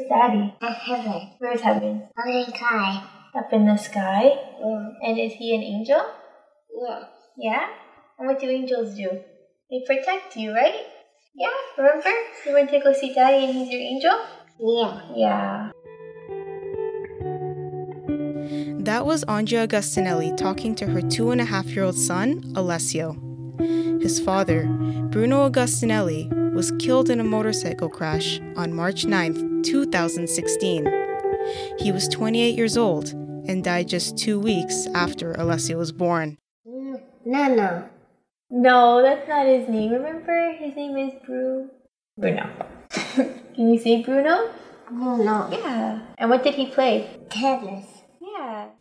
Daddy? At heaven. Where's heaven? On the sky. Up in the sky? Yeah. And is he an angel? Yeah. Yeah? And what do angels do? They protect you, right? Yeah, remember? You went to go see Daddy and he's your angel? Yeah. Yeah. That was Andrea Agostinelli talking to her 2.5-year-old son, Alessio. His father, Bruno Agostinelli, was killed in a motorcycle crash on March 9, 2016. He was 28 years old and died just 2 weeks after Alessio was born. No. No, that's not his name. Remember? His name is Bruno. Can you say Bruno? No. Yeah. And what did he play? Tennis. Yeah.